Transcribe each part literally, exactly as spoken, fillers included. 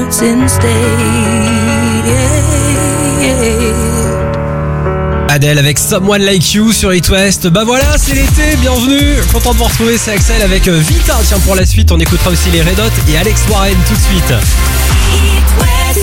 instead. Adèle avec Someone Like You sur It West. Bah voilà, c'est l'été, bienvenue. Content de vous retrouver, c'est Axel avec Vita. Tiens, pour la suite, on écoutera aussi les Red Hot et Alex Warren tout de suite. It West.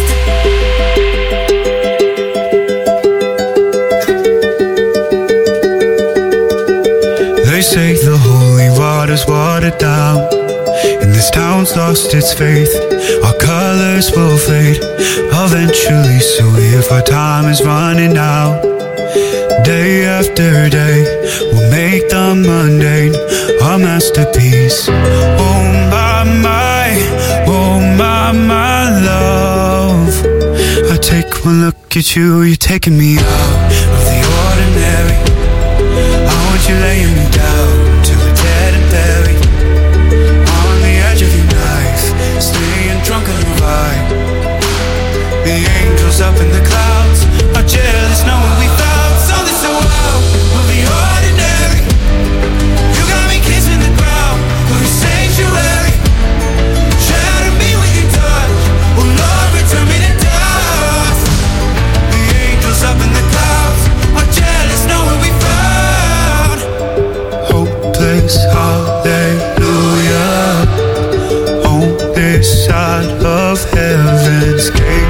They say the holy water's watered down, and this town's lost its faith. Our colors will fade eventually, so if our time is running out, day after day, we'll make the mundane our masterpiece. Oh my, my, oh my, my love, I take one look at you, you're taking me out of the ordinary. I want you laying me down till we're dead and buried, on the edge of your knife, staying drunk on your ride. The angels up in the clouds are jealous knowing we found something so out of the ordinary. You got me kissing the ground of your sanctuary. Shatter me when you touch, oh Lord, return me to dust. The angels up in the clouds are jealous knowing we found hopeless hallelujah on this side of heaven's gate.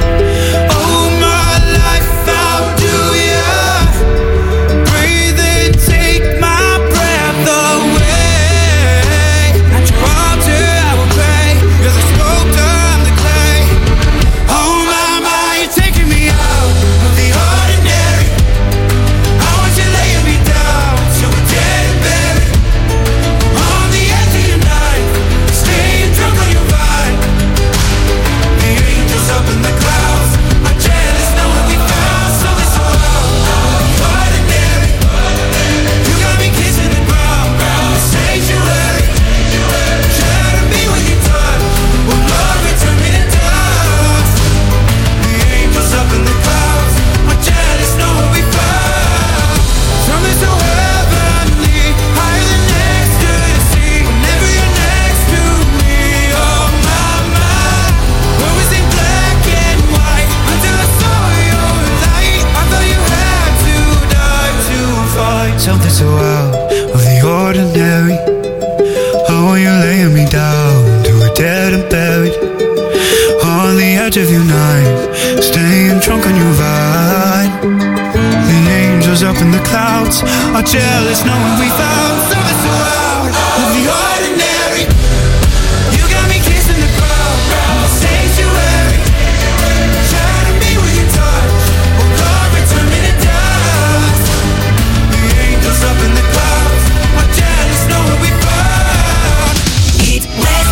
Something so out of the ordinary. How are you laying me down till we're dead and buried, on the edge of your knife, staying drunk on your ride. The angels up in the clouds are jealous knowing we found something so out of the ordinary. You got me kissing the ground of the sanctuary. Shatter me when you touch, oh Lord, return me to dust. Up in the clouds, are jealous knowing we found It West.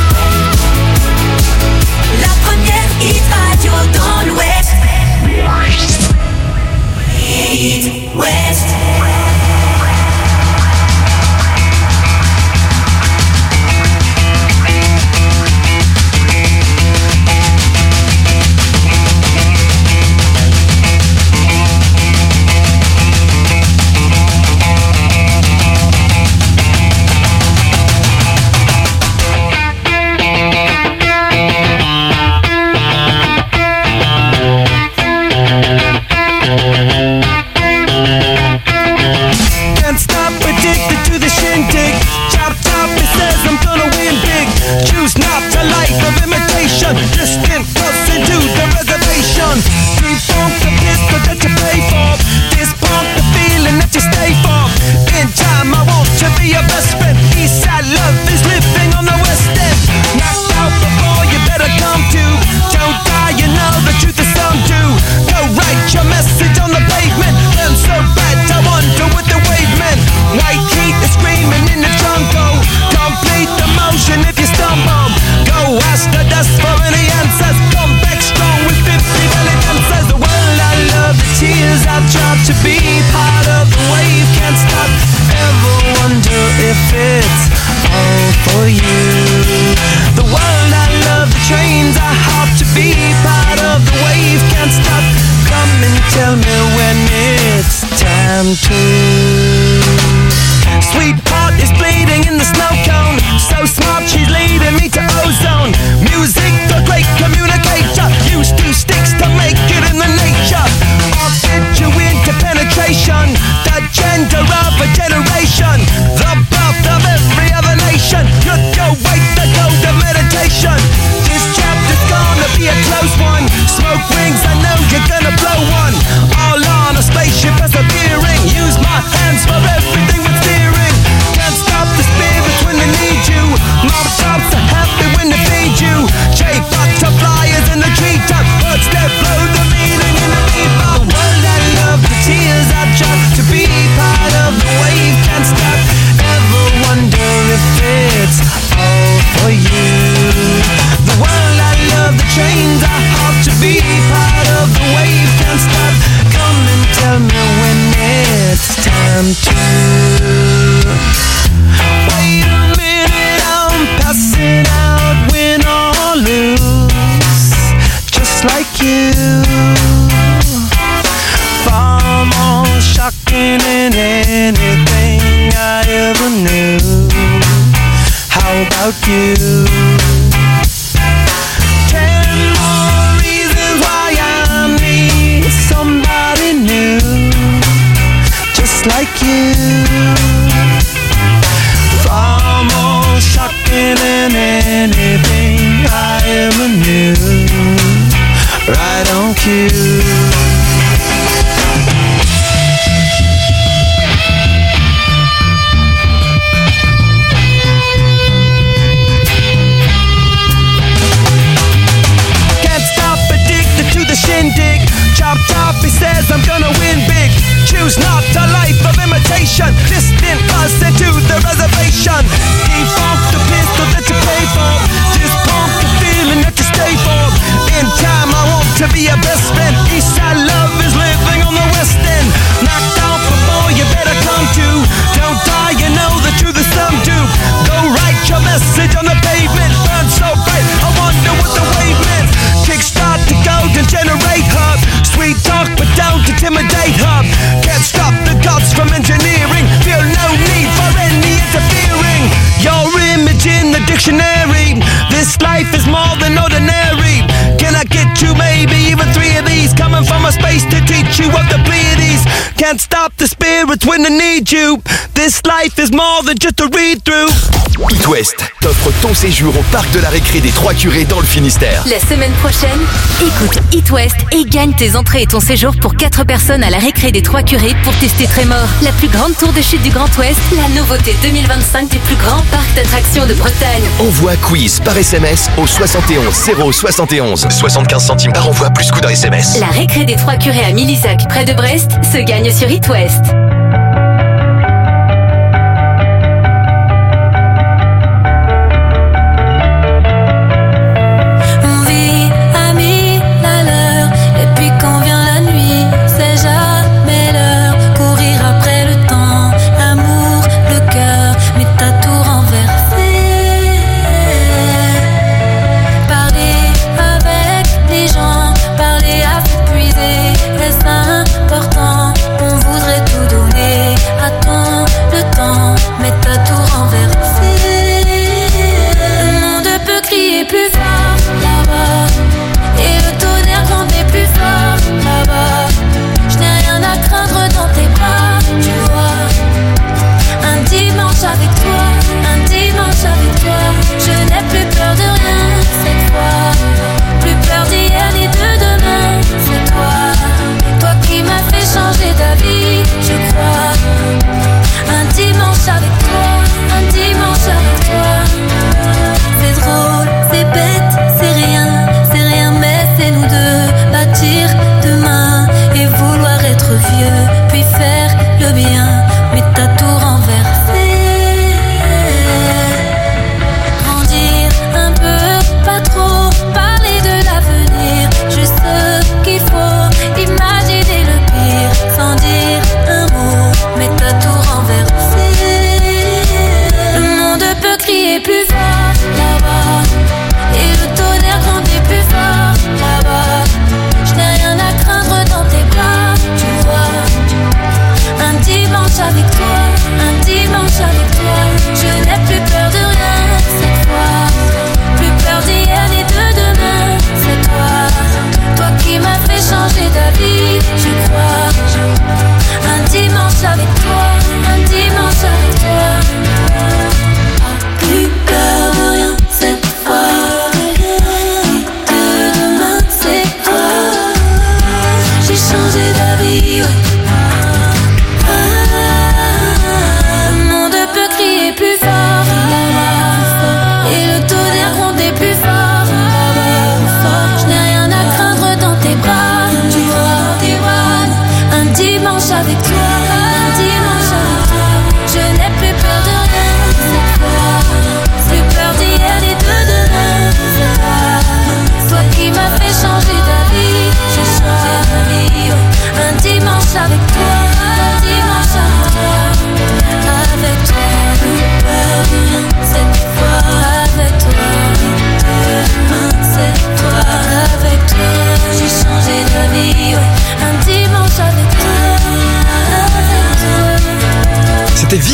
La première hit radio dans l'Ouest. It West. Sweetheart is bleeding in the snow cone. So smart, she's leading me to ozone. Music, the great communication. trains are hard to be part of the wave. Can't stop. Come and tell me when it's time to. Wait a minute, I'm passing out, win or lose, just like you. Far more shocking than anything I ever knew. How about you? Ten more reasons why I need somebody new, just like you. Far more shocking than anything I ever knew. Right on cue. Shindig, chop chop, he says I'm gonna win big. Choose not a life of imitation. Distant bus into the reservation. Defunct the pistol that you pay for. Just pump the feeling that you stay for. In time I want to be a best friend. Eastside love is living on the west end. Knocked out before you better come to. Don't die, you know the truth is some do. Go write your message on the pavement. Burn so bright, I wonder what the wave meant. Kickstart the golden generate hub. Sweet talk but don't intimidate hub. Can't stop the gods from engineering. Feel no need for any interfering. Your image in the dictionary. This life is more than ordinary. Can I get you maybe even three of these? Coming from a space to teach you of the Pleiades. Can't stop the spirits when they need you. This life is more than just a read-through. It West t'offre ton séjour au parc de la récré des Trois Curés dans le Finistère. La semaine prochaine, écoute It West et gagne tes entrées et ton séjour pour quatre personnes à la récré des Trois Curés pour tester Trémor, la plus grande tour de chute du Grand Ouest, la nouveauté deux mille vingt-cinq des plus grands parcs d'attractions de Bretagne. Envoie quiz par S M S au soixante et onze zéro soixante et onze. soixante-quinze centimes par envoi plus coût d'un S M S. La récré des Trois Curés à Milizac, près de Brest, se gagne sur It West. Important, on voudrait tout donner.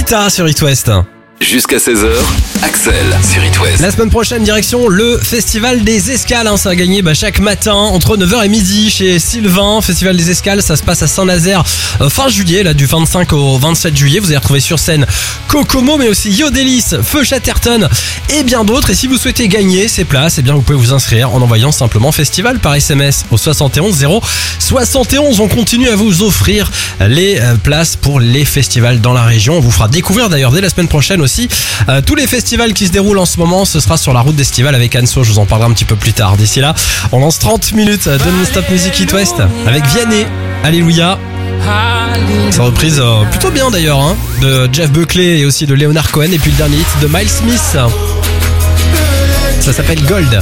Lolita sur It West. Jusqu'à seize heures, Axel sur It West. La semaine prochaine, direction le Festival des Escales. Hein, ça va gagner bah, chaque matin entre neuf heures et midi chez Sylvain. Festival des Escales, ça se passe à Saint-Nazaire euh, fin juillet, là du vingt-cinq au vingt-sept juillet. Vous allez retrouver sur scène Kokomo, mais aussi Yodelis, Feu Chatterton et bien d'autres. Et si vous souhaitez gagner ces places, eh bien vous pouvez vous inscrire en envoyant simplement Festival par S M S au soixante et onze zéro soixante et onze. On continue à vous offrir les euh, places pour les festivals dans la région. On vous fera découvrir d'ailleurs dès la semaine prochaine aussi euh, tous les festivals qui se déroulent en ce moment. Ce sera sur la route d'Estival avec Anso. Je vous en parlerai un petit peu plus tard. D'ici là, on lance trente minutes de non-stop music It West avec Vianney. Alléluia. C'est reprise euh, plutôt bien d'ailleurs hein, de Jeff Buckley et aussi de Leonard Cohen. Et puis le dernier hit de Miles Smith. Ça s'appelle Gold.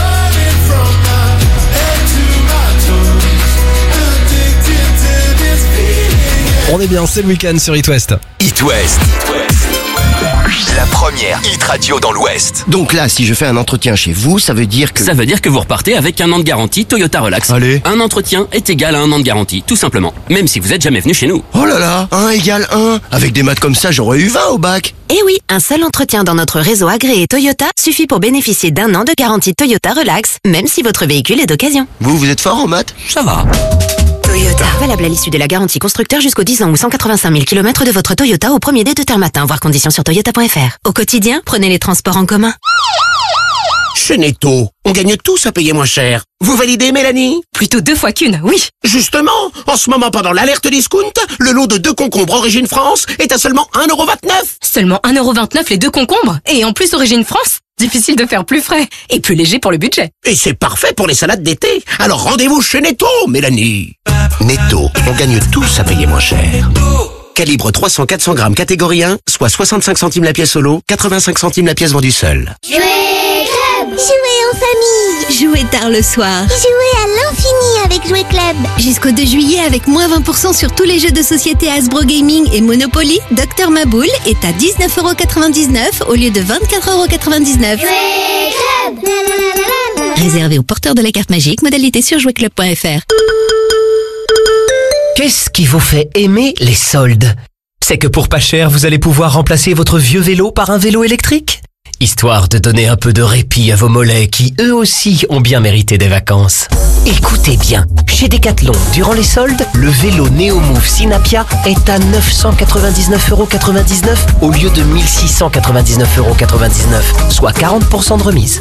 On est bien, c'est le week-end sur It West. It West. La première hit radio dans l'Ouest. Donc là, si je fais un entretien chez vous, ça veut dire que... Ça veut dire que vous repartez avec un an de garantie Toyota Relax. Allez. Un entretien est égal à un an de garantie, tout simplement. Même si vous êtes jamais venu chez nous. Oh là là, un égale un. Avec des maths comme ça, j'aurais eu vingt au bac. Eh oui, un seul entretien dans notre réseau agréé Toyota suffit pour bénéficier d'un an de garantie Toyota Relax, même si votre véhicule est d'occasion. Vous, vous êtes fort en maths? Ça va. Toyota. Valable à l'issue de la garantie constructeur jusqu'aux dix ans ou cent quatre-vingt-cinq mille kilomètres de votre Toyota au premier dé de terme matin, voir conditions sur toyota point f r. Au quotidien, prenez les transports en commun. Chez Netto, on gagne tous à payer moins cher. Vous validez, Mélanie? Plutôt deux fois qu'une, oui. Justement, en ce moment pendant l'alerte discount, le lot de deux concombres Origine France est à seulement un euro vingt-neuf. Seulement un euro vingt-neuf les deux concombres? Et en plus Origine France? Difficile de faire plus frais. Et plus léger pour le budget. Et c'est parfait pour les salades d'été. Alors rendez-vous chez Netto, Mélanie. Netto, on gagne tous à payer moins cher. Calibre trois cents à quatre cents grammes catégorie un, soit soixante-cinq centimes la pièce solo, quatre-vingt-cinq centimes la pièce vendue seule. Jouer club, jouer en famille, jouer tard le soir, jouer à l'infini avec Jouer Club. Jusqu'au deux juillet avec moins vingt pour cent sur tous les jeux de société Hasbro Gaming et Monopoly, Docteur Maboul est à dix-neuf euros quatre-vingt-dix-neuf au lieu de vingt-quatre euros quatre-vingt-dix-neuf. Jouer Club. Réservé aux porteurs de la carte magique, modalité sur jouer club point f r. Qu'est-ce qui vous fait aimer les soldes? C'est que pour pas cher, vous allez pouvoir remplacer votre vieux vélo par un vélo électrique? Histoire de donner un peu de répit à vos mollets qui, eux aussi, ont bien mérité des vacances. Écoutez bien, chez Decathlon, durant les soldes, le vélo Neomove Synapia est à neuf cent quatre-vingt-dix-neuf euros quatre-vingt-dix-neuf au lieu de mille six cent quatre-vingt-dix-neuf euros quatre-vingt-dix-neuf, soit quarante pour cent de remise.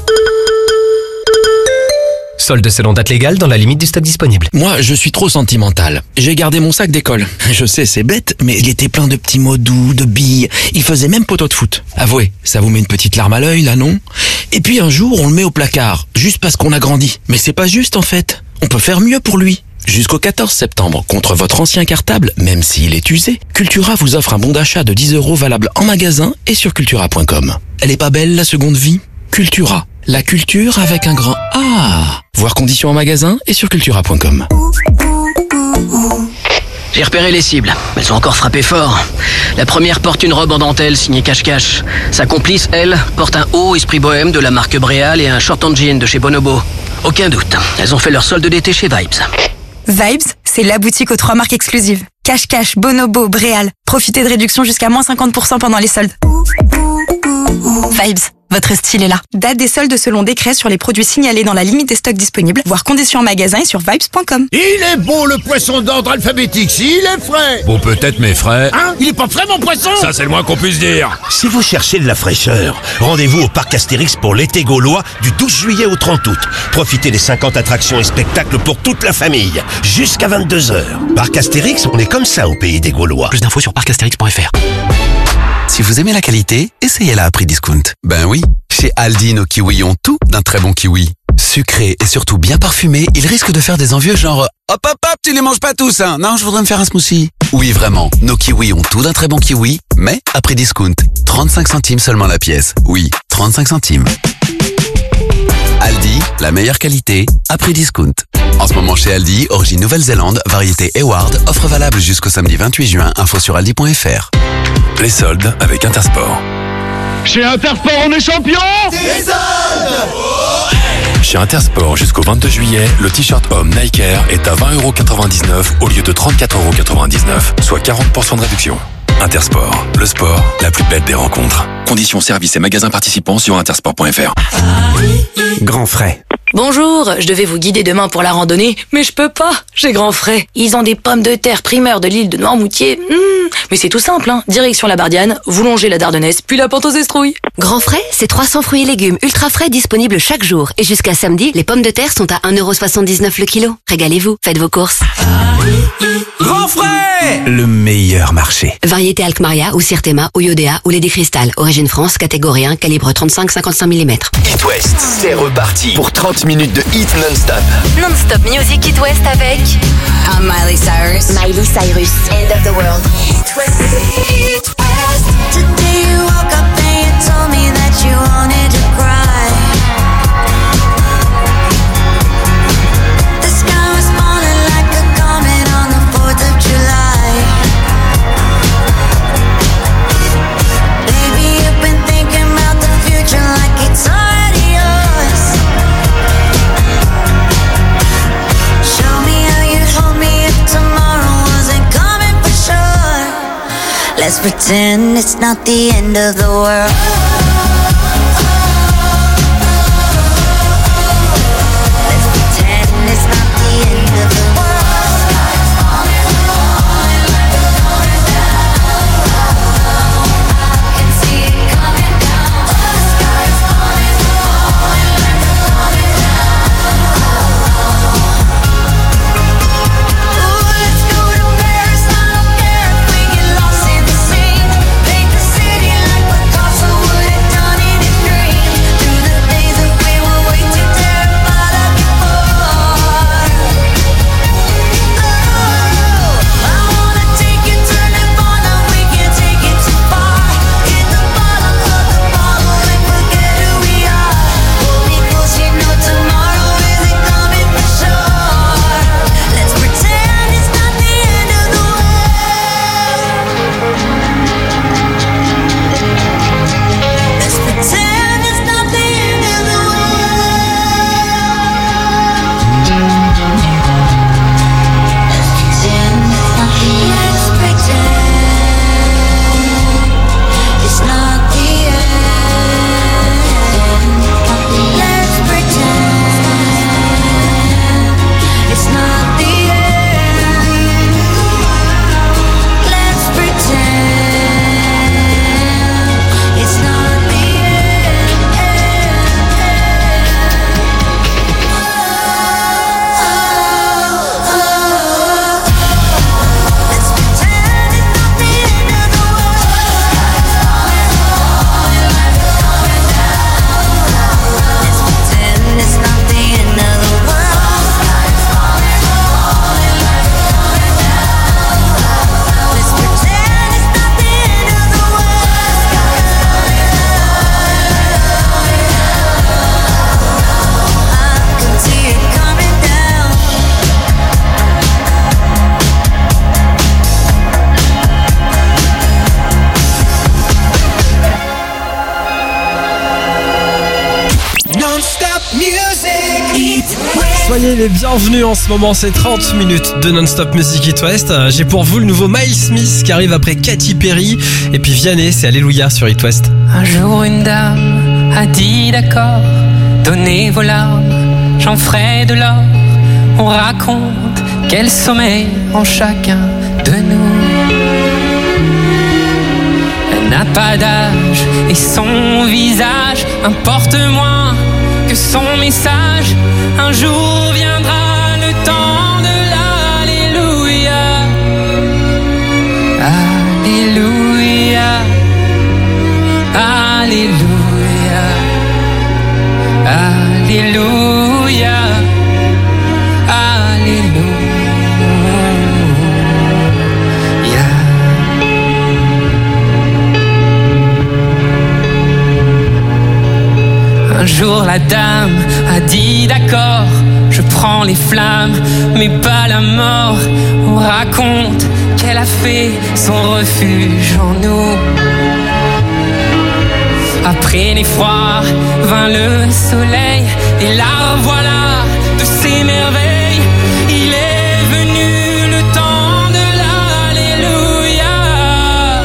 Solde selon date légale dans la limite du stock disponible. Moi, je suis trop sentimental. J'ai gardé mon sac d'école. Je sais, c'est bête, mais il était plein de petits mots doux, de billes. Il faisait même poteau de foot. Avouez, ça vous met une petite larme à l'œil, là, non? Et puis un jour, on le met au placard, juste parce qu'on a grandi. Mais c'est pas juste, en fait. On peut faire mieux pour lui. Jusqu'au quatorze septembre, contre votre ancien cartable, même s'il est usé, Cultura vous offre un bon d'achat de dix euros valable en magasin et sur cultura point com. Elle est pas belle, la seconde vie? Cultura. La culture avec un grand A. Voir conditions en magasin et sur cultura point com. J'ai repéré les cibles. Elles ont encore frappé fort. La première porte une robe en dentelle signée cache-cache. Sa complice, elle, porte un haut esprit bohème de la marque Bréal et un short en jean de chez Bonobo. Aucun doute, elles ont fait leur solde d'été chez Vibes. Vibes, c'est la boutique aux trois marques exclusives. Cache-cache, Bonobo, Bréal. Profitez de réductions jusqu'à moins cinquante pour cent pendant les soldes. Vibes, votre style est là. Date des soldes selon décret sur les produits signalés dans la limite des stocks disponibles, voire conditions en magasin et sur vibes point com. Il est bon le poisson d'ordre alphabétique, s'il est frais. Bon, peut-être, mais frais. Hein? Il est pas frais mon poisson? Ça, c'est le moins qu'on puisse dire. Si vous cherchez de la fraîcheur, rendez-vous au parc Astérix pour l'été gaulois du douze juillet au trente août. Profitez des cinquante attractions et spectacles pour toute la famille, jusqu'à vingt-deux heures. Parc Astérix, on est comme ça au pays des Gaulois. Plus d'infos sur parc astérix point f r. Si vous aimez la qualité, essayez-la à prix discount. Ben oui, chez Aldi, nos kiwis ont tout d'un très bon kiwi. Sucré et surtout bien parfumé, ils risquent de faire des envieux genre « Hop hop hop, tu les manges pas tous, hein? Non, je voudrais me faire un smoothie. » Oui, vraiment, nos kiwis ont tout d'un très bon kiwi, mais à prix discount. trente-cinq centimes seulement la pièce. Oui, trente-cinq centimes. Aldi, la meilleure qualité, à prix discount. En ce moment chez Aldi, origine Nouvelle-Zélande, variété Eward, offre valable jusqu'au samedi vingt-huit juin, info sur aldi point f r. Les soldes avec Intersport. Chez Intersport, on est champion des soldes. Chez Intersport, jusqu'au vingt-deux juillet, le t-shirt homme Nike Air est à vingt euros quatre-vingt-dix-neuf au lieu de trente-quatre euros quatre-vingt-dix-neuf, soit quarante pour cent de réduction. Intersport, le sport, la plus belle des rencontres. Conditions, services et magasins participants sur intersport point f r. Grand frais. Bonjour, je devais vous guider demain pour la randonnée, mais je peux pas, j'ai grand frais. Ils ont des pommes de terre primeurs de l'île de Noirmoutier. Mmh. Mais c'est tout simple, hein. Direction la Bardiane, vous longez la Dardennaise, puis la pente aux Estrouilles. Grand frais, c'est trois cents fruits et légumes ultra frais disponibles chaque jour. Et jusqu'à samedi, les pommes de terre sont à un euro soixante-dix-neuf le kilo. Régalez-vous, faites vos courses. Grand frais, le meilleur marché. Variété Alkmaria ou Sirtema ou Yodea ou Lady Crystal. Origine France, catégorie un, calibre trente-cinq à cinquante-cinq millimètres. It West, c'est reparti pour trente minutes de hit non-stop. Non-stop Music It West avec I'm Miley Cyrus. Miley Cyrus. End of the world. Today you woke up and you told me that you wanted to cry. The sky was falling like a comet on the fourth of July. Baby, you've been thinking about the future like it's already yours. Show me how you'd hold me if tomorrow wasn't coming for sure. Let's pretend it's not the end of the world. Let's pretend it's not the end of the world. I can see it coming down. The sky's falling, falling, falling down. Ooh, let's go to Paris. I don't care if we get lost in the sea. Paint the city like Picasso would have done in his dream. Through the days that we were way too terrified of before. Oh, I wanna take you, turn it on, now we can't take it too far. Hit the bottom of the bottle and forget who we are. Hold me close, you know tomorrow isn't coming for sure. Let's pretend it's not the end of the world. Let's pretend it's not the end of the Let's pretend it's not the end. Let's pretend it's not the end. Let's pretend it's not the It's not the end of the world. Let's pretend it's not the end of the world. I can see it coming down. Non-stop music. Soyez les bienvenus en ce moment, c'est trente minutes de Non-Stop Music It West. Euh, J'ai pour vous le nouveau Miles Smith qui arrive après Katy Perry. Et puis Vianney, c'est Alléluia sur It West. Un jour une dame a dit d'accord, donnez vos larmes, j'en ferai de l'or. On raconte quel sommeil en chacun de nous. Elle n'a pas d'âge et son visage importe moins que son message. Un jour viendra le temps de l'Alléluia. Alléluia. Alléluia. Alléluia. Alléluia. Un jour la dame a dit d'accord, je prends les flammes, mais pas la mort. On raconte qu'elle a fait son refuge en nous. Après l'effroi vint le soleil, et la voilà de ses merveilles. Il est venu le temps de l'Alléluia.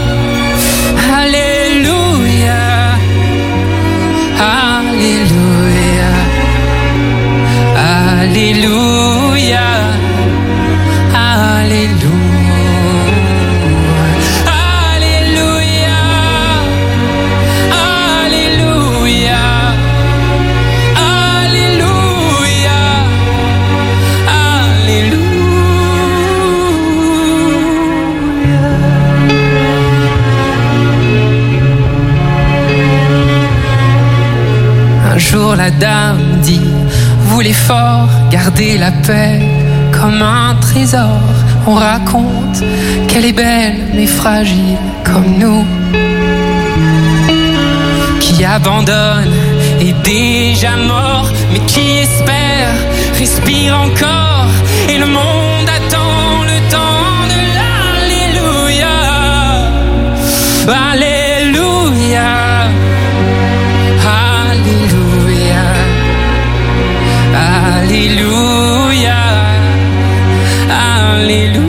la dame dit, voulez fort garder la paix comme un trésor. On raconte qu'elle est belle mais fragile comme nous, qui abandonne est déjà mort, mais qui espère respire encore, et le monde attend le temps de l'Alléluia. Alléluia, Alléluia, Alléluia, Alléluia.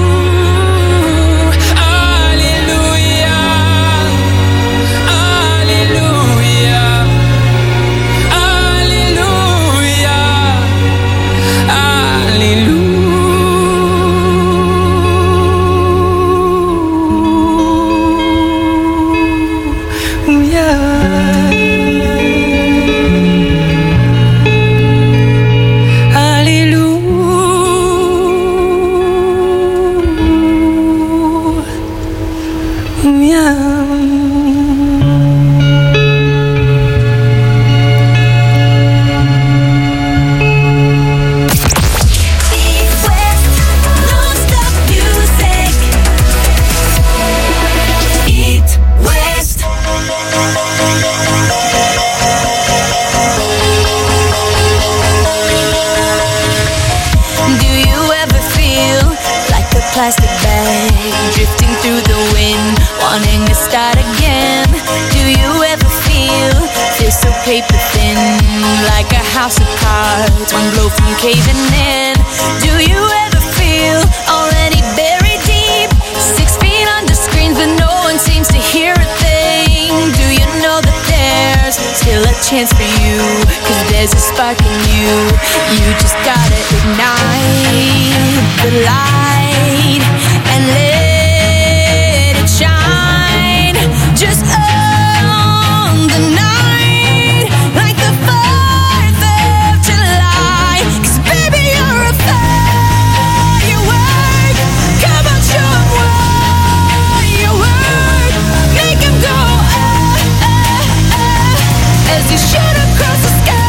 Plastic bag drifting through the wind, wanting to start again. Do you ever feel feel so paper thin, like a house of cards, one blow from caving in? Do you ever feel already buried deep, six feet under screens but no one seems to hear a thing? Do you know that there's still a chance for you, cause there's a spark in you, you just gotta ignite the light and let it shine. Just own the night like the fourth of July. Cause baby you're a firework. Come on, show 'em what you work. Make 'em go ah, ah, ah, as you shoot across the sky.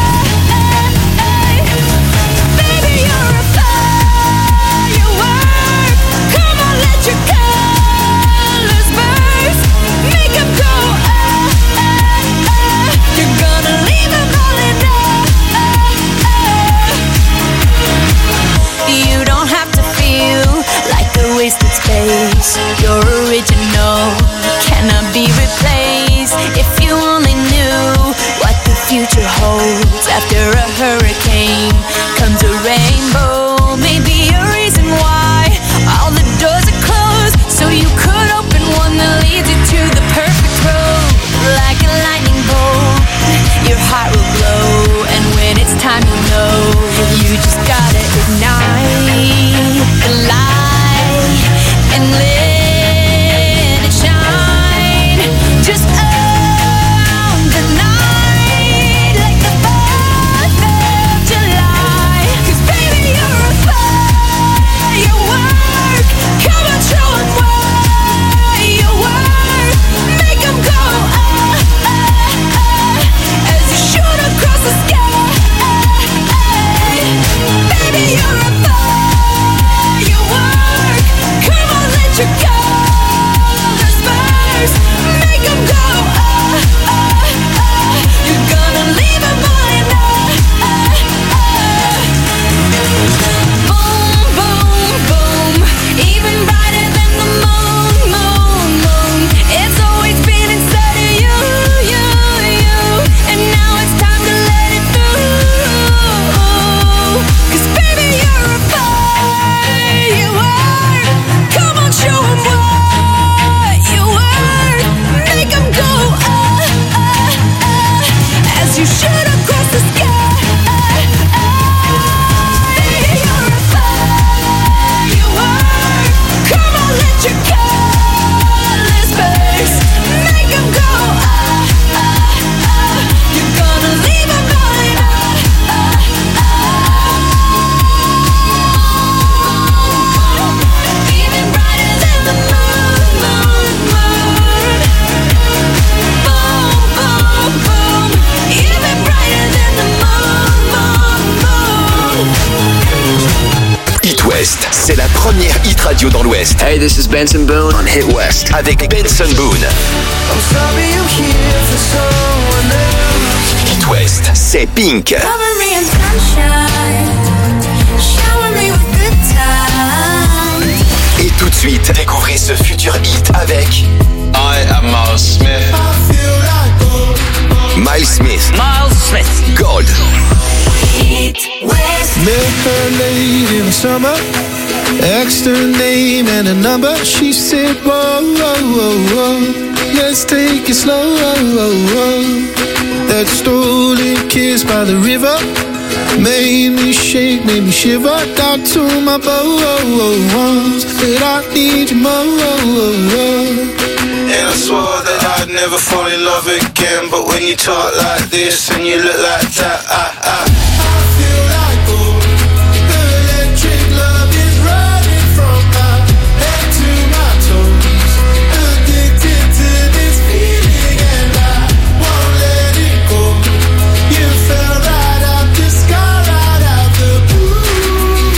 Baby you're a firework. Come on, let your colors burst. Make 'em go ah, ah, ah. You're gonna leave 'em all in ah, ah. You don't have to feel like a wasted space. You're original, cannot be replaced. If you only knew what the future holds. After a hurricane comes a rainbow. Maybe a reason why all the doors are closed, so you could open one that leads you to the perfect road. Like a lightning bolt, your heart will glow, and when it's time you know, you just gotta ignite the light and let it shine. Just own the night like the fourth of July. Cause baby you're West, c'est la première hit radio dans l'Ouest. Hey, this is Benson Boone on Hit West. Avec Benson Boone. Hit West, c'est Pink. Et tout de suite, découvrez ce futur hit avec I am Miles Smith. Miles Smith. Miles Smith. Gold. Hit West. Met her late in the summer, asked her name and a number. She said, whoa, whoa, whoa, whoa, let's take it slow. That stolen kiss by the river made me shake, made me shiver. Down to my bones, said I need you more. And I swore that I'd never fall in love again. But when you talk like this and you look like that, I, I, I feel like gold. The electric love is running from my head to my toes. Addicted to this feeling and I won't let it go. You fell right out the sky, right out the blue.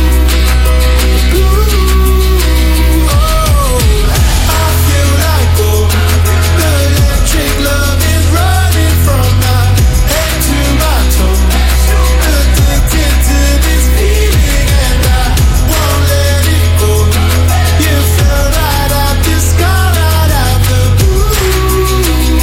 Blue. Oh, I feel like gold. The electric love is running from my head to my toes. Addicted to this feeling and I won't let it go. You fell right out the sky, right out the blue.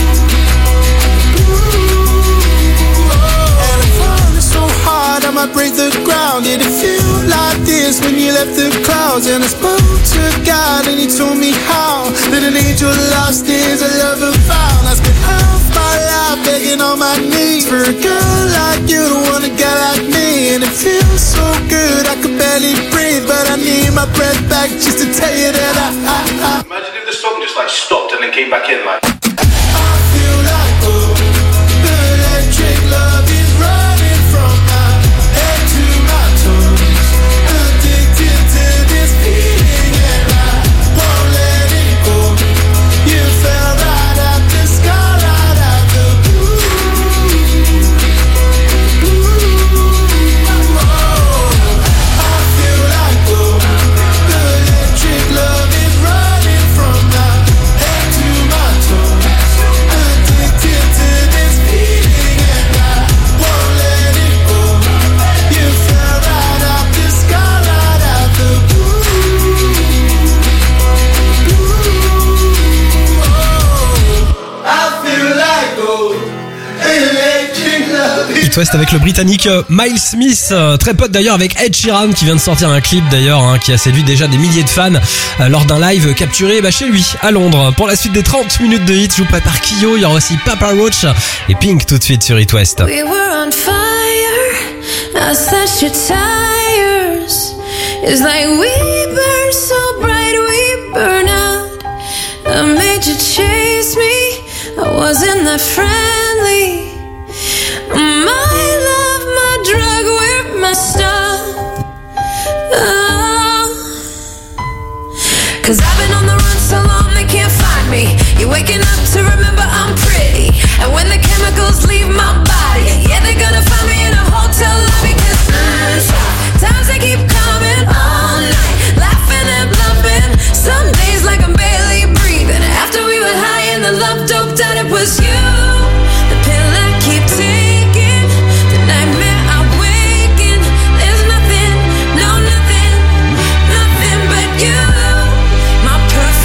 And I'm falling so hard I might break the ground. Did it feel like this when you left the clouds? And I spoke to God and he told me how that an angel lost is a lover found. I spent half my life begging on my knees for a girl like you to want a guy like me. And it feels so good I could barely breathe, but I need my breath back just to tell you that I, I, I Imagine if the song just like stopped and then came back in like. I feel like gold. The electric love is running from my head to my toes. Addicted to this feeling and I won't let it go. You fell right out the sky, right out the blue. I feel like gold. The electric love is running from my head to my toes. Addicted to this feeling and I won't let it go. You fell right out the sky, right out the blue. I feel like gold. Electric love is Hit West avec le Britannique euh, Miles Smith, euh, très pote d'ailleurs avec Ed Sheeran qui vient de sortir un clip d'ailleurs hein, qui a séduit déjà des milliers de fans euh, lors d'un live capturé bah, chez lui à Londres. Pour la suite des trente minutes de hit, je vous prépare Kyo, il y aura aussi Papa Roach et Pink tout de suite sur Hit West. We were on fire, I slashed your tires. It's like we burn so bright, we burn out. I made you chase me, I wasn't that friendly. My love, my drug, we're messed up. Oh. Cause I've been on the run so long they can't find me. You're waking up to remember I'm pretty. And when the chemicals leave my body, yeah, they're gonna find me in a hotel lobby. Cause mm, times they keep coming all night, laughing and bluffing. Some days like I'm barely breathing. After we were high and the love doped out, it was you. The pill I keep taking, the nightmare I wake in. There's nothing, no nothing, nothing but you. My perfect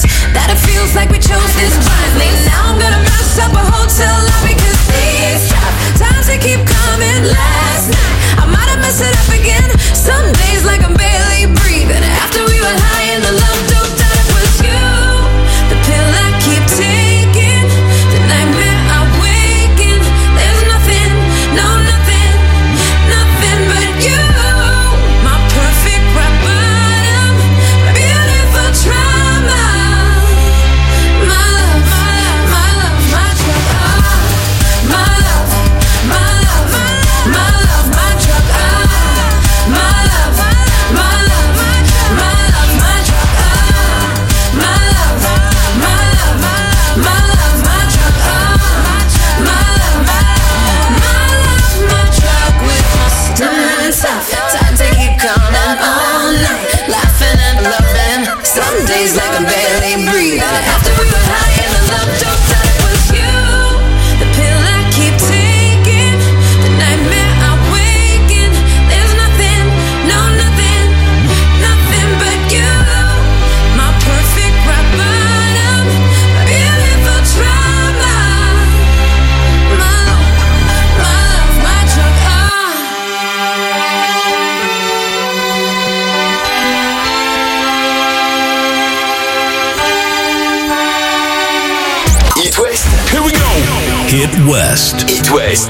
that it feels like we chose this blindly. Now I'm gonna mess up a hotel lobby, cause these tough times they keep coming. Last night I might have messed it up again. Some days like I'm barely breathing. After we were high in the love dope, that it was you. The pill I keep taking, the nightmare I wake in. There's nothing, no nothing, nothing but you. My perfect rock bottom, my beautiful trauma. My love, my love, my drug. Ah, my love, my love, my love, my drug. Ah, my love, my love, my love, my drug. Ah, my love, my love, my love, my drug. Ah, my love, my love, my drug. With my stunts off, time to keep coming all night, laughing and loving. Some days like I'm barely breathing. After we were high in the love dope, that it was you. The pill I keep taking, the nightmare I wake in. There's nothing, no nothing, nothing but you. My perfect rock bottom, my beautiful trauma. My love, my love, my drug. Ah. It West. Here we go. Hit West. It West.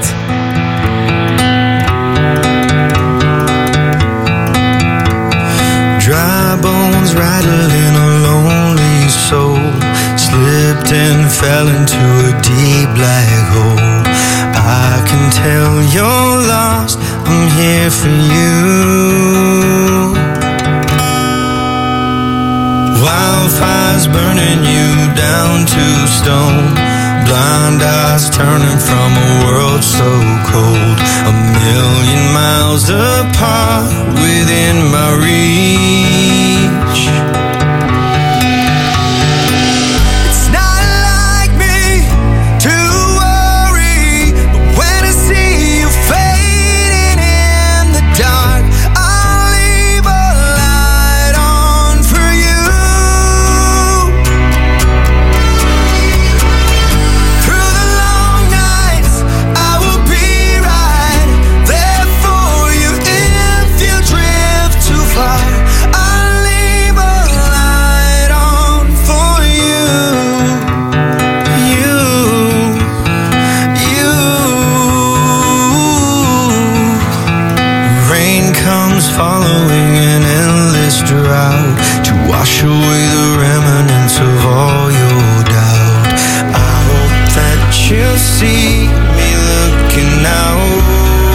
Dry bones rattling a lonely soul, slipped and fell into a deep black hole. I can tell you're lost, I'm here for you. Wildfires burning you down to stone, blind eyes turning from a world so cold. A million miles apart within my reach. It's not like me to worry, but when I see you fading in the dark, I'll leave a light on for you. Through the long nights, I will be right there for you. If you drift too far, I'll leave a light on for you. You, you. Rain comes following an endless drought to wash away the remnants of all your doubt. I hope that you'll see me looking out.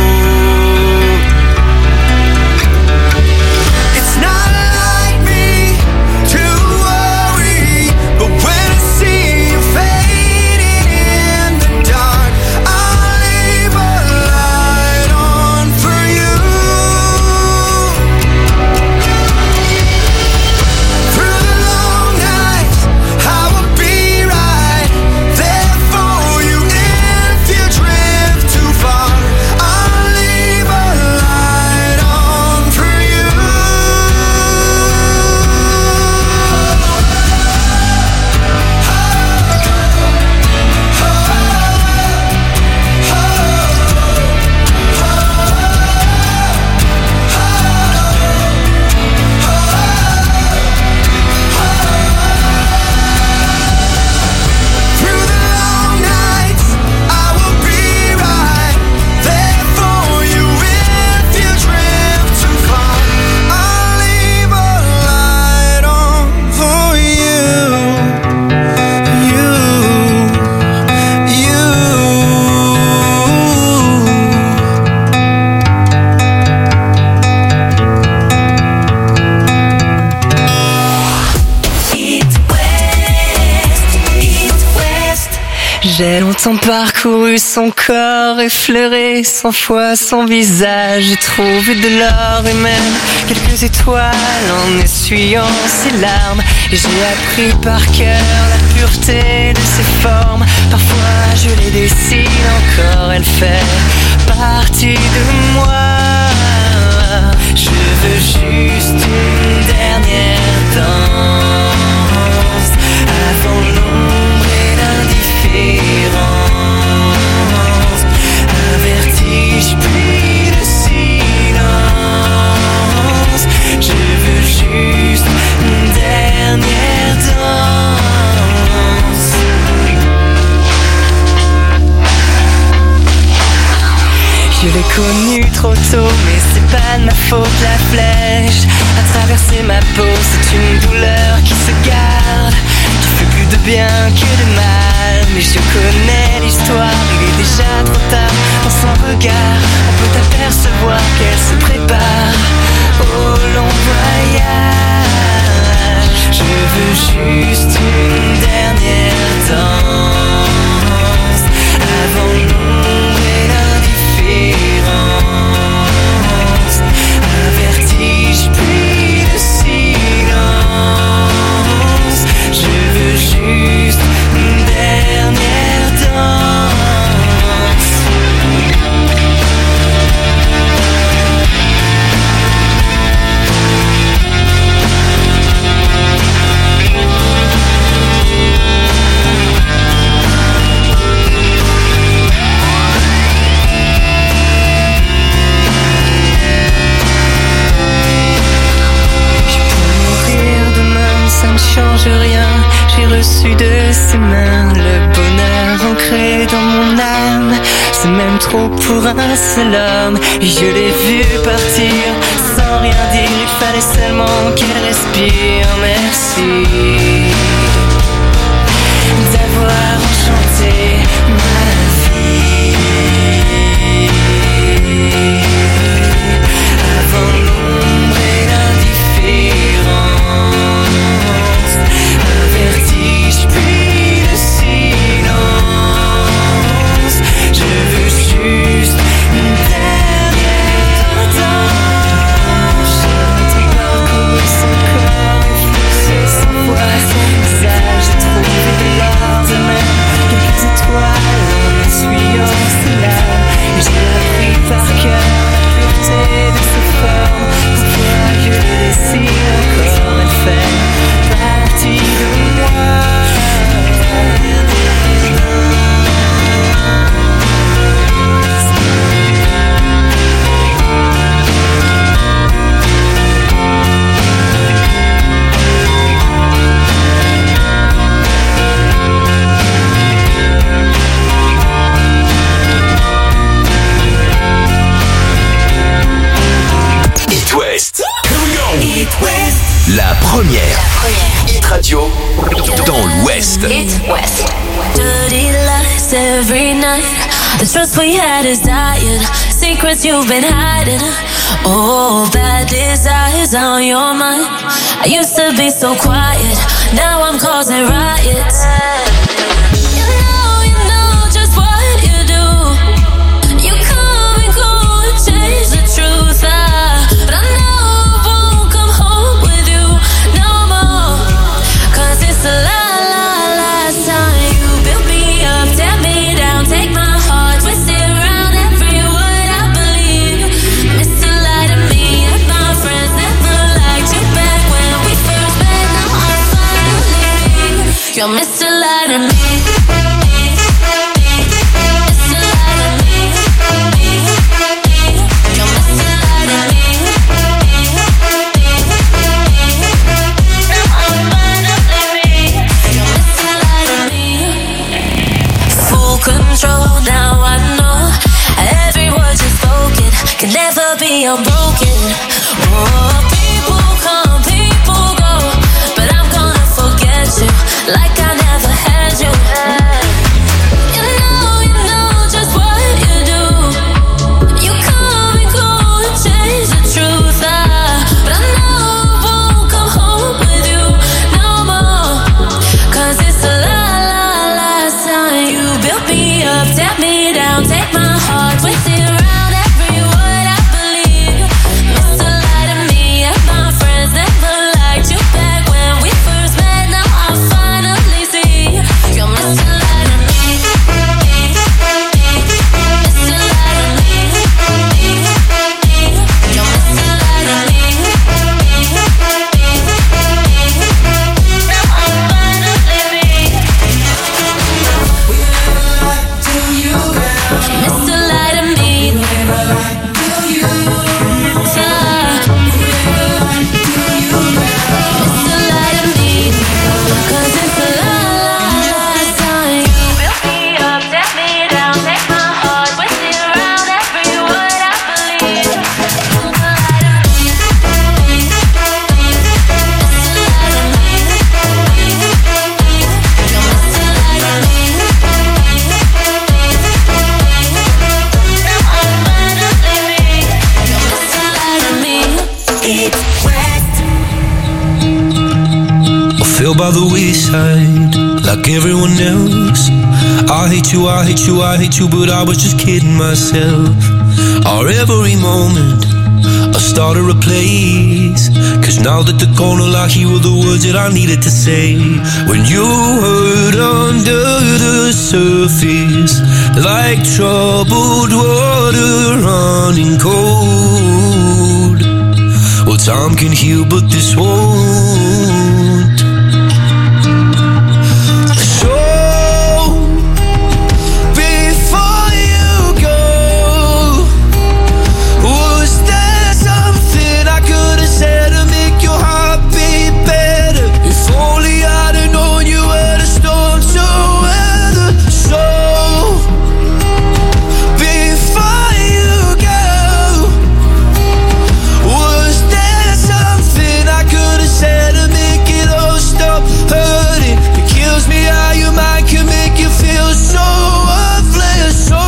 It's not like me to worry, but when I see you fading in the dark, I'll leave a light on for you. Through the long nights, I will be right there for you. If you drift too far, I'll leave a light on for you. Through the long nights, I will be right there for you. If you drift too far, I'll leave a light on for you. You, you. J'ai longtemps parcouru son corps, effleuré cent fois son visage. J'ai trouvé de l'or et même quelques étoiles en essuyant ses larmes. Et j'ai appris par cœur la pureté de ses formes. Parfois je les dessine encore, elle fait partie de moi. Je veux juste une dernière danse connu trop tôt, mais c'est pas de ma faute. La flèche a traversé ma peau, c'est une douleur qui se garde, qui fait plus de bien que de mal. Mais je connais l'histoire, il est déjà trop tard. Dans son regard, on peut apercevoir qu'elle se prépare au long voyage. Je veux juste une dernière danse avant l'ombre et l'indifférence. Un vertige puis le silence. Je veux juste une dernière danse. Ça ne change rien, j'ai reçu de ses mains le bonheur ancré dans mon âme. C'est même trop pour un seul homme. Et je l'ai vu partir sans rien dire, il fallait seulement qu'elle respire. Merci d'avoir enchanté ma vie. Avant l'ombre et l'indifférence, un vertige puis le silence. Je veux juste une dernière danse. Ton corps couler son corps, effleurer sans voix, son visage. J'ai trouvé de l'or de même, quelques étoiles en essuyant ses larmes. Et j'ai appris par cœur la pureté de ses formes. Pourquoi je le désire encore, elle fait partie de moi. It West. La première. Hit Radio dans l'Ouest. It West. Dirty lies every night. The trust we had is dying. Secrets you've been hiding. Oh, bad desires on your mind. I used to be so quiet. Now I'm causing riots. You know, you know just what you do. You come and go and change the truth. I, but I know I won't come home with you no more. Cause it's a lie, lie, last time you built me up, tear me down, take my heart, twist it around every word I believe. Mister Lie to me and my friends never liked you back when we first met. Now I'm finally you're Mister Lie to me. Control, now I know every word you spoken can never be unbroken. Oh, people come, people go, but I'm gonna forget you like I never had you. You know, you know just what you do. You come and go and change the truth. I, but I know I won't come home with you no more. Cause it's a lie, lie, last time you built me up, tear me down, take my heart, twist it around every word I believe. fell by the wayside, like everyone else. I hate you, I hate you, I hate you, but I was just kidding myself. Our every moment I started a place, cause now that they're gone, all I hear were the words that I needed to say. When you hurt under the surface, like troubled water running cold. Well, time can heal, but this won't. So, before you go, was there something I could have said to make your heart beat better? If only I'd have known you were the storm to weather. So, before you go, was there something I could have said to make it all stop hurting? It kills me how your mind can make you feel so worthless. So,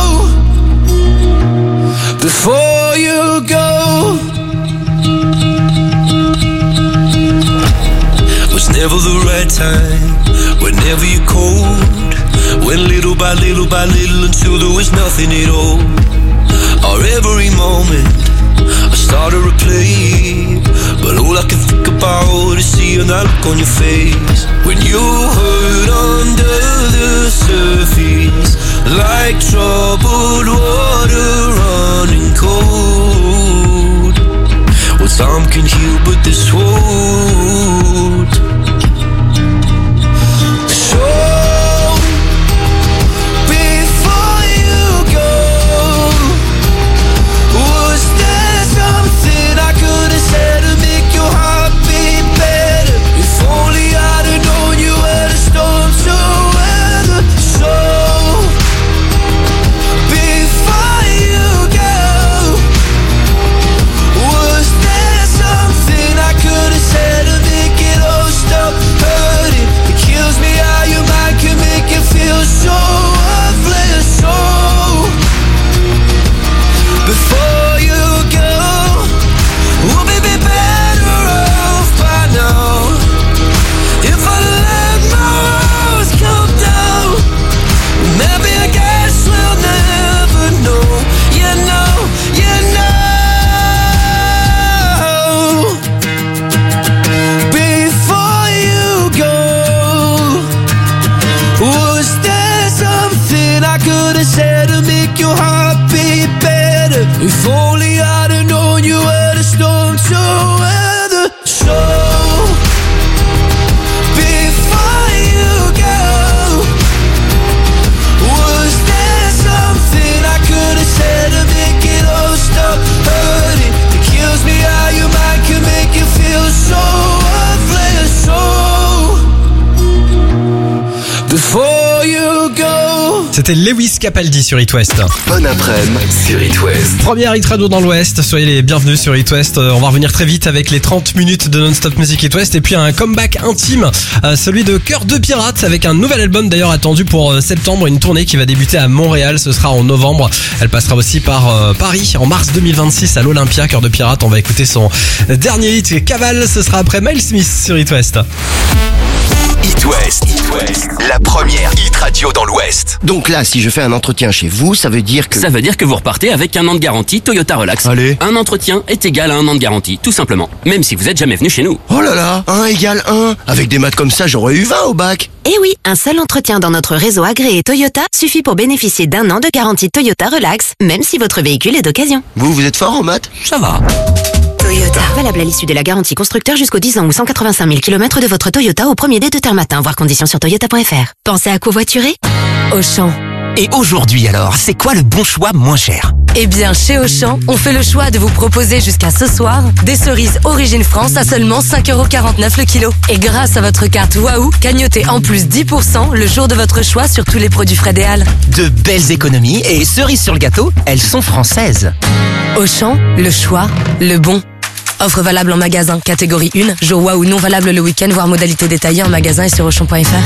before you go, was never the right time, whenever you're cold. Went little by little by little until there was nothing at all. Our every moment I started to play, but all I can think about is seeing that look on your face. When you hurt under the surface, like troubled water running cold. Well, time can heal, but this won't. So, before you go, was there something I could have said to make your heart beat better? If only I'd have known you were the storm to weather. So, before you go, was there something I could have said to make it all stop hurting? It kills me how your mind can make you feel so worthless. So, before you go, we'll be be better off by now. If I let my walls come down, maybe I guess we'll never know. You know, you know. Before you go, was there something I could have said to make your heart beat better? If only I'd have known you were the storm to weather. So, before you go, was there something I could have said to make it all stop hurting? It kills me how your mind can make you feel so worthless. So, before you go. C'était Lewis Capaldi sur It West. Bon après-midi sur It West. Première Hit Radio dans l'Ouest, soyez les bienvenus sur It West. Euh, On va revenir très vite avec les trente minutes de non-stop music It West et puis un comeback intime, euh, celui de Cœur de Pirate avec un nouvel album d'ailleurs attendu pour euh, septembre, une tournée qui va débuter à Montréal, ce sera en novembre. Elle passera aussi par euh, Paris en mars deux mille vingt-six à l'Olympia. Cœur de Pirate, on va écouter son dernier hit Cavale, ce sera après Miles Smith sur It West. It West, It West, la première hit radio dans l'Ouest. Donc là, si je fais un entretien chez vous, ça veut dire que... Ça veut dire que vous repartez avec un an de garantie Toyota Relax. Allez. Un entretien est égal à un an de garantie, tout simplement. Même si vous êtes jamais venu chez nous. Oh là là, un égale un. Avec des maths comme ça, j'aurais eu vingt au bac. Eh oui, un seul entretien dans notre réseau agréé Toyota suffit pour bénéficier d'un an de garantie Toyota Relax, même si votre véhicule est d'occasion. Vous, vous êtes fort en maths? Ça va. Toyota. Valable à l'issue de la garantie constructeur jusqu'aux dix ans ou cent quatre-vingt-cinq mille kilomètres de votre Toyota au premier dé de terre matin. Voir conditions sur toyota point f r. Pensez à covoiturer? Auchan. Et aujourd'hui alors, c'est quoi le bon choix moins cher? Eh bien, chez Auchan, on fait le choix de vous proposer jusqu'à ce soir des cerises Origine France à seulement cinq euros quarante-neuf le kilo. Et grâce à votre carte Waouh, cagnotez en plus dix pour cent le jour de votre choix sur tous les produits Frédéal. De belles économies et cerises sur le gâteau, elles sont françaises. Auchan, le choix, le bon. Offre valable en magasin, catégorie un, jour Waouh non valable le week-end, voire modalité détaillée en magasin et sur auchan point f r.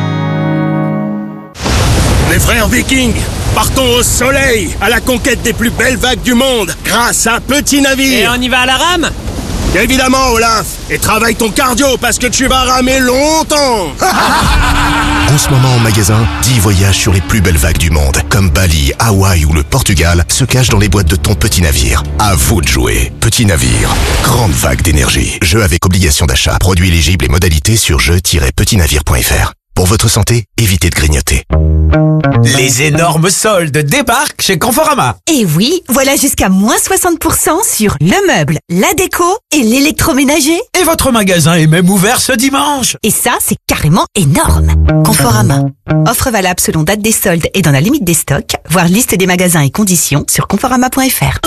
Les frères Vikings, partons au soleil, à la conquête des plus belles vagues du monde, grâce à un petit navire. Et on y va à la rame? Évidemment, Olaf. Et travaille ton cardio parce que tu vas ramer longtemps. En ce moment en magasin, dix voyages sur les plus belles vagues du monde, comme Bali, Hawaï ou le Portugal, se cachent dans les boîtes de ton petit navire. À vous de jouer. Petit navire, grande vague d'énergie. Jeu avec obligation d'achat. Produit éligible et modalités sur jeu tiret petit navire point f r. Pour votre santé, évitez de grignoter. Les énormes soldes débarquent chez Conforama. Et oui, voilà jusqu'à moins soixante pour cent sur le meuble, la déco et l'électroménager. Et votre magasin est même ouvert ce dimanche. Et ça, c'est carrément énorme. Conforama. Offre valable selon date des soldes et dans la limite des stocks. Voir liste des magasins et conditions sur conforama point f r.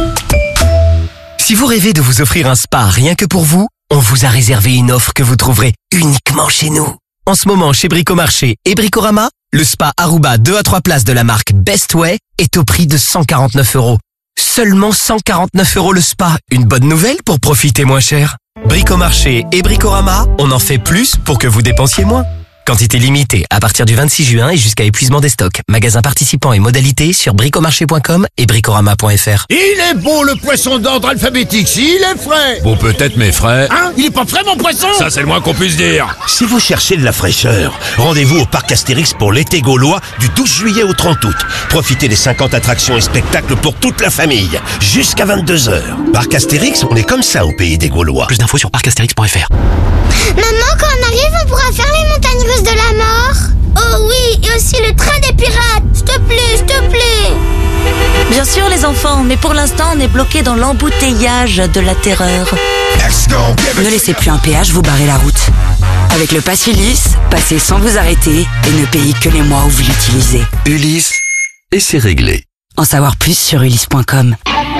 Si vous rêvez de vous offrir un spa rien que pour vous, on vous a réservé une offre que vous trouverez uniquement chez nous. En ce moment, chez Bricomarché et Bricorama, le spa Aruba deux à trois places de la marque Best Way est au prix de cent quarante-neuf euros. Seulement cent quarante-neuf euros le spa. Une bonne nouvelle pour profiter moins cher. Bricomarché et Bricorama, on en fait plus pour que vous dépensiez moins. Quantité limitée à partir du vingt-six juin et jusqu'à épuisement des stocks. Magasins participants et modalités sur bricomarché point com et bricorama point f r. Il est bon le poisson d'ordre alphabétique, s'il est frais. Bon, peut-être, mais frais. Hein? Il est pas frais, mon poisson? Ça, c'est le moins qu'on puisse dire. Si vous cherchez de la fraîcheur, rendez-vous au parc Astérix pour l'été gaulois du douze juillet au trente août. Profitez des cinquante attractions et spectacles pour toute la famille, jusqu'à vingt-deux heures. Parc Astérix, on est comme ça au pays des Gaulois. Plus d'infos sur parc astérix point f r. Maman, quand on arrive, on pourra faire les montagnes russes de la mort? Oh oui, et aussi le train des pirates. S'il te plaît, s'il te plaît. Bien sûr les enfants, mais pour l'instant on est bloqué dans l'embouteillage de la terreur. Ne laissez plus un péage vous barrer la route. Avec le Pass Ulysse, passez sans vous arrêter et ne payez que les mois où vous l'utilisez. Ulysse, et c'est réglé. En savoir plus sur ulysse point com.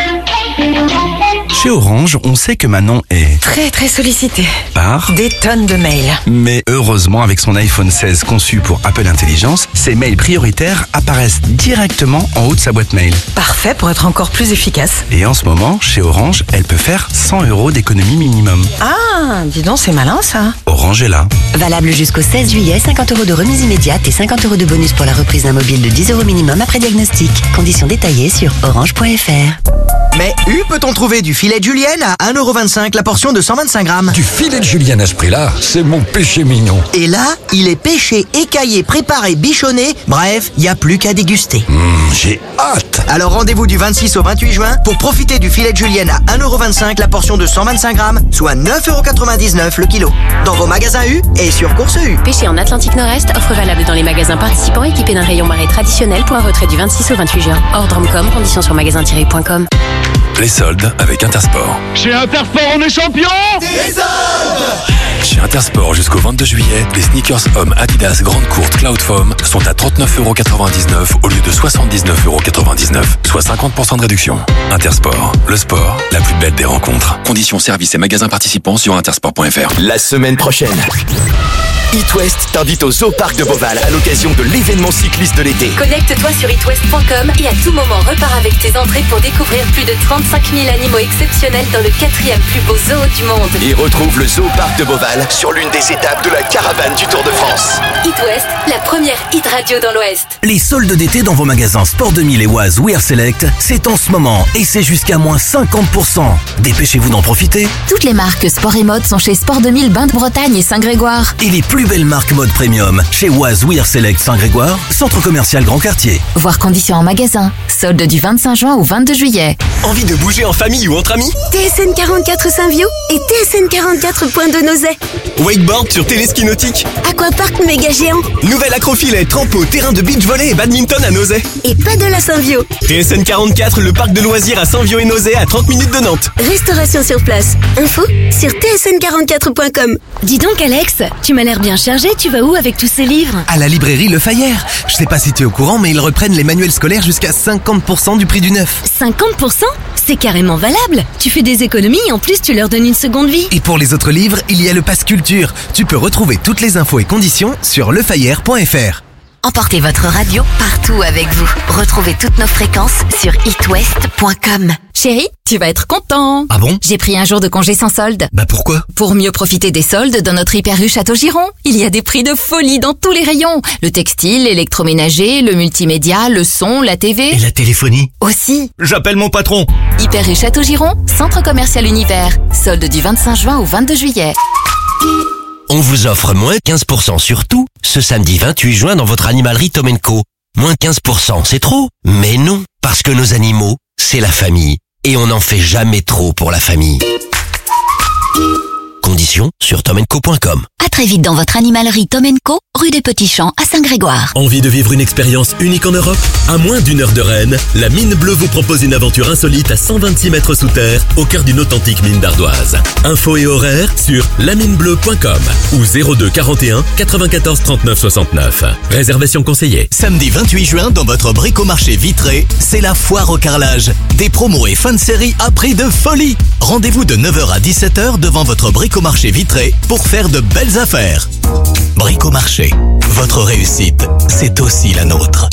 Chez Orange, on sait que Manon est... Très très sollicité. Par... Des tonnes de mails. Mais heureusement, avec son iPhone seize conçu pour Apple Intelligence, ses mails prioritaires apparaissent directement en haut de sa boîte mail. Parfait pour être encore plus efficace. Et en ce moment, chez Orange, elle peut faire cent euros d'économie minimum. Ah, dis donc, c'est malin ça. Orange est là. Valable jusqu'au seize juillet, cinquante euros de remise immédiate et cinquante euros de bonus pour la reprise d'un mobile de dix euros minimum après diagnostic. Conditions détaillées sur orange point f r. Mais où peut-on trouver du filet de julienne à un euro vingt-cinq la portion de cent vingt-cinq grammes? Du filet de julienne à ce prix-là, c'est mon péché mignon. Et là, il est pêché, écaillé, préparé, bichonné. Bref, il n'y a plus qu'à déguster. Mmh, j'ai hâte. Alors rendez-vous du vingt-six au vingt-huit juin pour profiter du filet de julienne à un euro vingt-cinq la portion de cent vingt-cinq grammes, soit neuf euros quatre-vingt-dix-neuf le kilo. Dans vos magasins U et sur Course U. Pêché en Atlantique Nord-Est, offre valable dans les magasins participants équipés d'un rayon marée traditionnel pour un retrait du vingt-six au vingt-huit juin. Hors Dromcom, conditions sur magasin tiret point com. Les soldes avec Intersport. Chez Intersport, on est champion. Des soldes. Chez Intersport jusqu'au vingt-deux juillet, les sneakers hommes Adidas Grande Courte Cloud Foam sont à trente-neuf euros quatre-vingt-dix-neuf au lieu de soixante-dix-neuf euros quatre-vingt-dix-neuf, soit cinquante pour cent de réduction. Intersport, le sport, la plus belle des rencontres. Conditions services et magasins participants sur intersport point f r. La semaine prochaine, It West t'invite au Zoo Parc de Beauval à l'occasion de l'événement cycliste de l'été. Connecte-toi sur itwest point com et à tout moment repars avec tes entrées pour découvrir plus de trente-cinq mille animaux exceptionnels dans le quatrième plus beau zoo du monde. Et retrouve le Zoo Parc de Beauval sur l'une des étapes de la caravane du Tour de France. It West, la première hit radio dans l'Ouest. Les soldes d'été dans vos magasins Sport deux mille et Oise ou Air Select, c'est en ce moment et c'est jusqu'à moins cinquante pour cent. Dépêchez-vous d'en profiter. Toutes les marques sport et mode sont chez Sport deux mille Bain de Bretagne et Saint-Grégoire. Et les plus belles marques mode premium chez Oise ou Air Select Saint-Grégoire, centre commercial Grand Quartier. Voir conditions en magasin. Solde du vingt-cinq juin au vingt-deux juillet. Envie de bouger en famille ou entre amis? T S N quarante-quatre Saint-Viau et T S N quarante-quatre Pointe de Nozay. Wakeboard sur téléski nautique. Aquapark méga géant. Nouvel accrofilet, trampo, terrain de beach volley et badminton à Nozay. Et paddle à Saint-Viau. T S N quarante-quatre, le parc de loisirs à Saint-Viau et Nozay à trente minutes de Nantes. Restauration sur place. Info sur T S N quarante-quatre point com. Dis donc Alex, tu m'as l'air bien chargé, tu vas où avec tous ces livres? À la librairie Le Fayère. Je sais pas si tu es au courant, mais ils reprennent les manuels scolaires jusqu'à cinquante pour cent du prix du neuf. cinquante pour cent? C'est carrément valable. Tu fais des économies et en plus tu leur donnes une seconde vie. Et pour les autres livres, il y a le Pass Culture. Tu peux retrouver toutes les infos et conditions sur lefayère point f r. Emportez votre radio partout avec vous. Retrouvez toutes nos fréquences sur it west point com. Chérie, tu vas être content. Ah bon? J'ai pris un jour de congé sans solde. Bah pourquoi? Pour mieux profiter des soldes dans notre Hyper U Château-Giron. Il y a des prix de folie dans tous les rayons. Le textile, l'électroménager, le multimédia, le son, la T V. Et la téléphonie? Aussi. J'appelle mon patron. Hyper U Château-Giron, centre commercial Univers. Solde du vingt-cinq juin au vingt-deux juillet. On vous offre moins quinze pour cent sur tout ce samedi vingt-huit juin dans votre animalerie Tom and Co. Moins quinze pour cent, c'est trop? Mais non, parce que nos animaux, c'est la famille. Et on n'en fait jamais trop pour la famille. Conditions sur tom and co point com. À très vite dans votre animalerie Tom and Co, rue des Petits Champs à Saint-Grégoire. Envie de vivre une expérience unique en Europe? À moins d'une heure de Rennes, la Mine Bleue vous propose une aventure insolite à cent vingt-six mètres sous terre, au cœur d'une authentique mine d'ardoise. Infos et horaires sur la mine bleue point com ou zéro deux quarante et un quatre-vingt-quatorze trente-neuf soixante-neuf. Réservation conseillée. Samedi vingt-huit juin, dans votre bricomarché Vitré, c'est la foire au carrelage. Des promos et fins de série à prix de folie. Rendez-vous de neuf heures à dix-sept heures devant votre bricomarché Vitré pour faire de belles affaires. Bricomarché, votre réussite, c'est aussi la nôtre.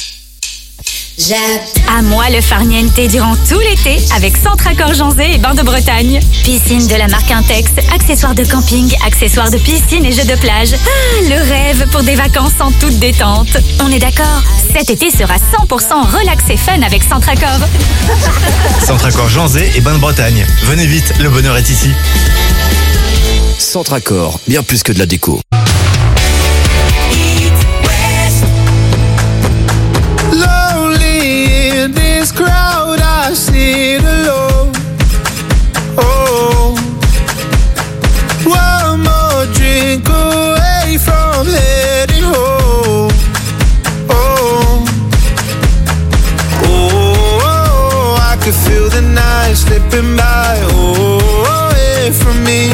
À moi le farniente durant tout l'été avec Centracor Janzé et Bains de Bretagne. Piscine de la marque Intex, accessoires de camping, accessoires de piscine et jeux de plage. Ah, le rêve pour des vacances en toute détente. On est d'accord? Cet été sera cent pour cent relax et fun avec Centracor. Centracor Janzé et Bains de Bretagne. Venez vite, le bonheur est ici. Centracor, bien plus que de la déco. This crowd, I sit alone. Oh, one more drink away from heading home. Oh, oh, I could feel the night slipping by. Oh, away from me.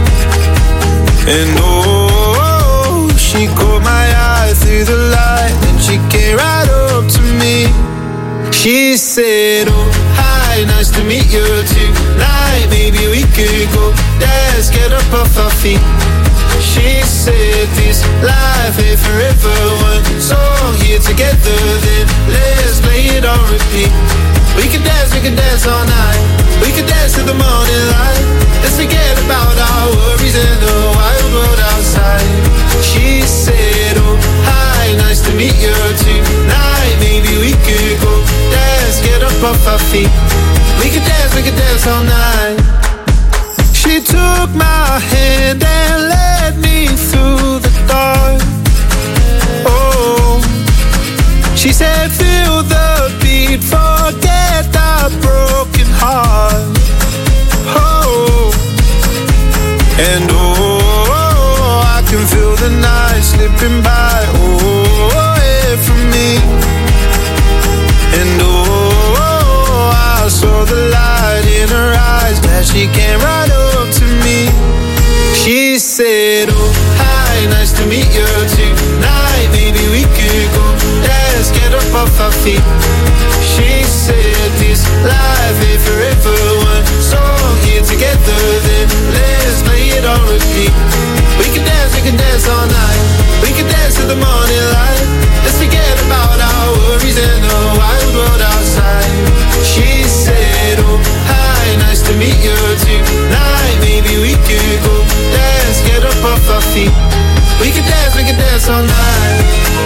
And oh, she caught my eye through the light, and she came right up to me. She said, oh, hi, nice to meet you tonight. Maybe we could go dance, get up off our feet. She said, this life ain't forever. One song here together, then let's play it on repeat. We can dance, we can dance all night. We can dance till the morning light. Let's forget about our worries and the wild world outside. She said, oh, hi, nice to meet you tonight. Maybe we could go dance, get up off our feet. We could dance, we could dance all night. She took my hand and led me through the dark. Oh, she said, feel the beat, forget the broken heart. Oh, and oh, I can feel the night slipping by. Oh, away from me. And oh, I saw the light in her eyes, glad she came right up to me. She said, oh, hi, nice to meet you tonight. Maybe we could go dance, get up off our feet. She said, this life ain't forever. One song here together, then let's play it on repeat. We can dance, we can dance all night. We can dance till the morning light. Let's forget about our worries and the wild world outside. She said, oh, hi, nice to meet you tonight. Maybe we could go dance, get up off our feet. We can dance, we can dance all night.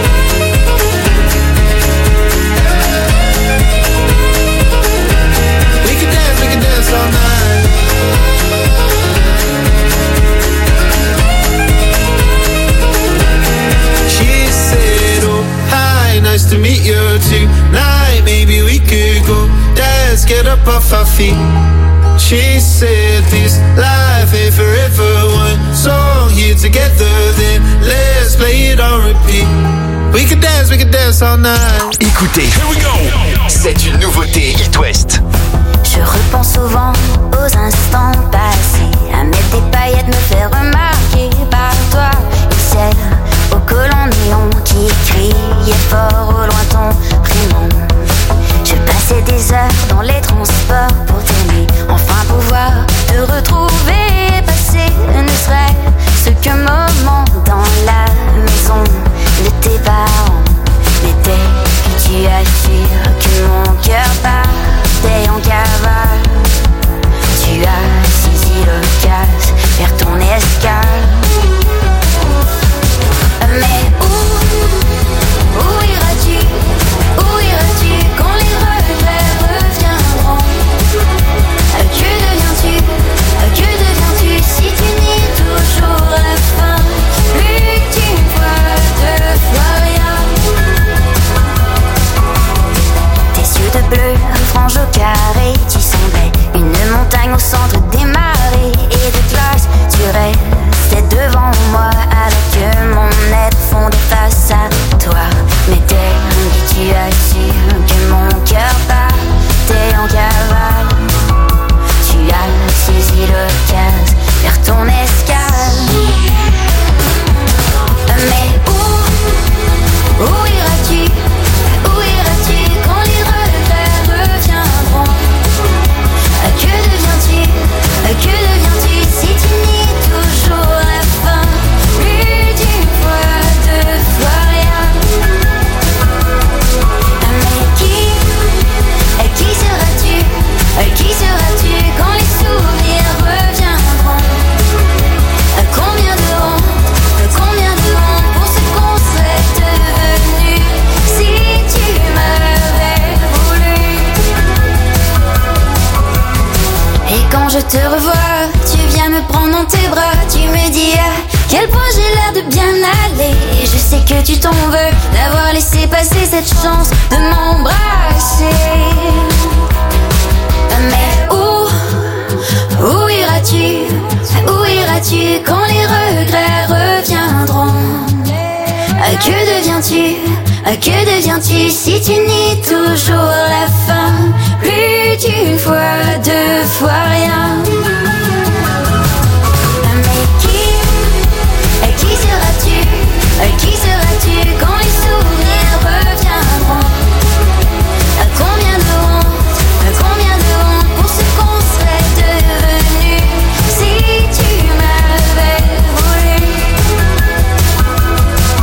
We can dance, we can dance all night. She said, oh, hi, nice to meet you tonight. Maybe we could go dance, get up off our feet. She said, this life ain't forever. One song here together, then let's play it on repeat. We can dance, we can dance all night. Écoutez, c'est une nouveauté It West. Je repense souvent aux instants passés, à mettre des paillettes, me faire remarquer par toi. Et ciel au colon néon qui criait fort au loin ton prénom. Je passais des heures dans les transports pour t'aimer, enfin pouvoir te retrouver, passer ne serait-ce qu'un moment dans la maison de tes parents. quel point j'ai l'air de bien aller. Et je sais que tu t'en veux d'avoir laissé passer cette chance de m'embrasser. Mais où, où iras-tu, où iras-tu quand les regrets reviendront? Que deviens-tu, que deviens-tu si tu nies toujours la fin? Plus d'une fois, deux fois rien.